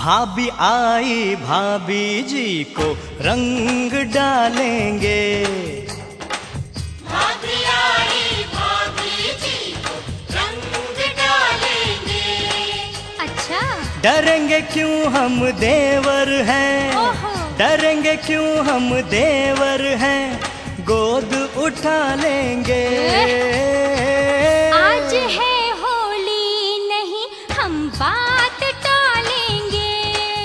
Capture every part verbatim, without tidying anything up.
भाभी आई भाभी जी को रंग डालेंगे। भाभी आई भाभी जी को रंग डालेंगे। अच्छा, डरेंगे क्यों हम देवर हैं, डरेंगे क्यों हम देवर हैं, गोद उठा लेंगे। आज है होली नहीं हम बात टालेंगे,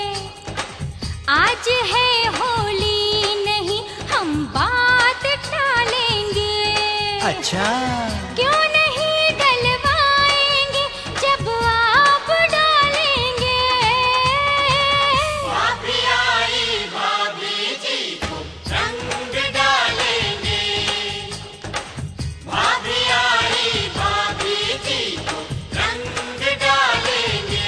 आज है होली नहीं हम बात टालेंगे। अच्छा, क्यों नहीं डलवाएंगे जब आप डालेंगे। भाभी आई भाभी जी को रंग डालेंगे। भाभी आई भाभी जी को रंग डालेंगे।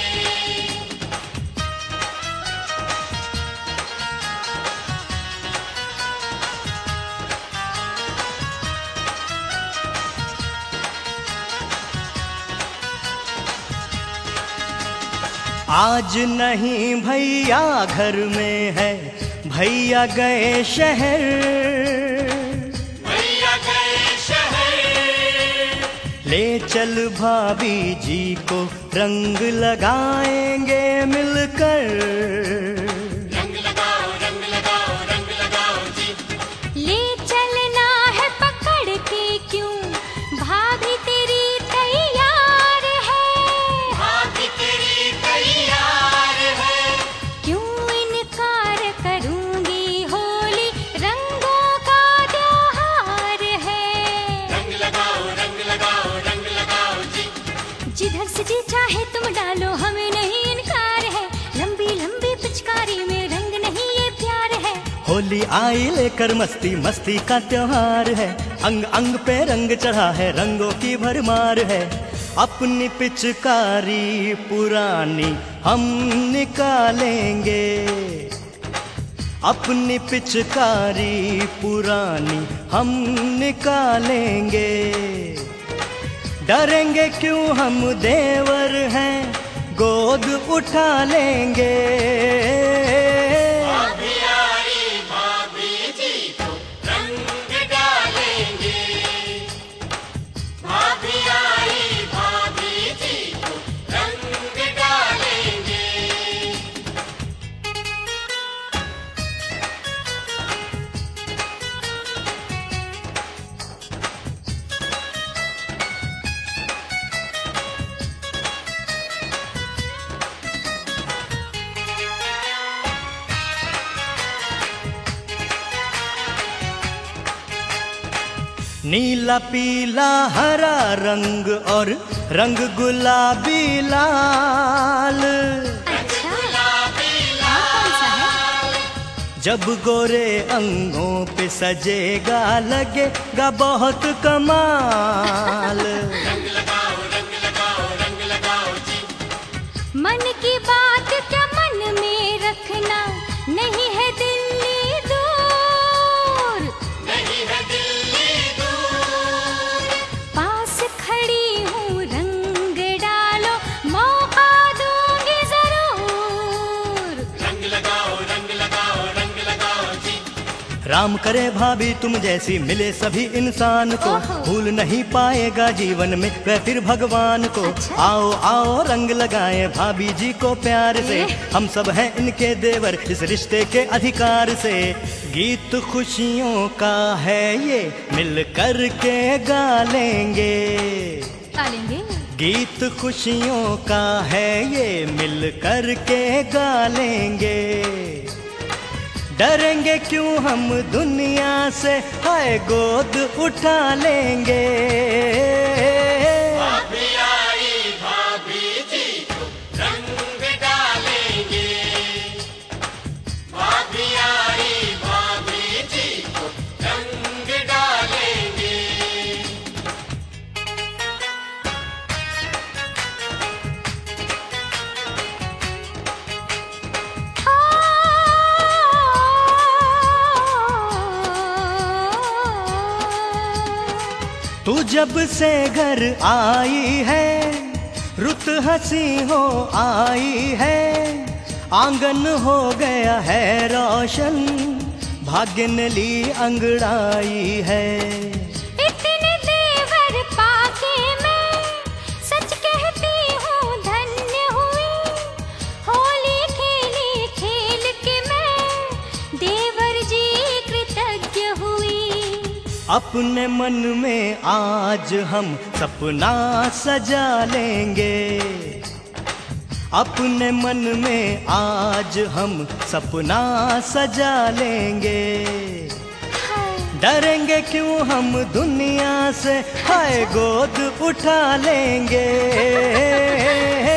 आज नहीं भैया घर में है, भैया गए शहर। भैया गए शहर। ले चल भाभी जी को रंग लगाएंगे मिलकर। रंग लगाओ रंग लगाओ रंग लगाओ जी। ले चलना है पकड़ के क्यों भाभी तेरी तैयार है। भाभी तेरी तैयार है। क्यों इनकार करूंगी होली रंगों का त्योहार है। रंग लगाओ रंग लगाओ रंग लगाओ जी। जिधर से जी चाहे तुम डालो हमें नहीं इनकार है, लंबी लंबी पिचकारी में रंग नहीं ये प्यार है। होली आई लेकर मस्ती, मस्ती का त्योहार है, अंग अंग पे रंग चढ़ा है, रंगों की भरमार है। अपनी पिचकारी पुरानी हम निकालेंगे, अपनी पिचकारी पुरानी हम निकालेंगे। डरेंगे क्यों हम देवर हैं, गोद उठा लेंगे। भाभी आई भाभी जी को रंग डालेंगे। भाभी आई भाभी जी को रंग डालेंगे। नीला पीला हरा रंग और रंग गुलाबी लाल। अच्छा, और कौन सा है? जब गोरे अंगों पे सजेगा लगेगा बहुत कमाल। रंग लगाओ रंग लगाओ रंग लगाओ जी। मन की बात क्या मन में रखना, नहीं है दिल्ली दूर। नहीं है दिल्ली दूर। पास खड़ी हूँ रंग डालो मौका दूंगी जरूर। रंग लगाओ रंग लगाओ रंग लगाओ जी। राम करे भाभी तुम जैसी मिले सभी इंसान को, ओहो। भूल नहीं पाएगा जीवन में वह फिर भगवान को। अच्छा। आओ आओ रंग लगाए भाभी जी को प्यार से, ए? हम सब हैं इनके देवर इस रिश्ते के अधिकार से। गीत खुशियों का है ये मिल कर के गा लेंगे, डालेंगे। गीत खुशियों का है ये मिल कर के गा लेंगे। डरेंगे क्यों हम दुनिया से, हाय गोद उठा लेंगे। भाभी आई भाभी जी को रंग डालेंगे। भाभी आई भाभी जी को रंग डालेंगे। तू जब से घर आई है रुत हंसी हो आई है, आंगन हो गया है रोशन, भाग्य ने ली अंगड़ाई है। इतने देवर पाके मैं सच कहती हूँ धन्य हुई, होली खेली खेल के मैं देवर जी कृतज्ञ हुई। अपने मन में आज हम सपना सजा लेंगे, अपने मन में आज हम सपना सजा लेंगे। डरेंगे क्यों हम दुनिया से, हाय गोद उठा लेंगे।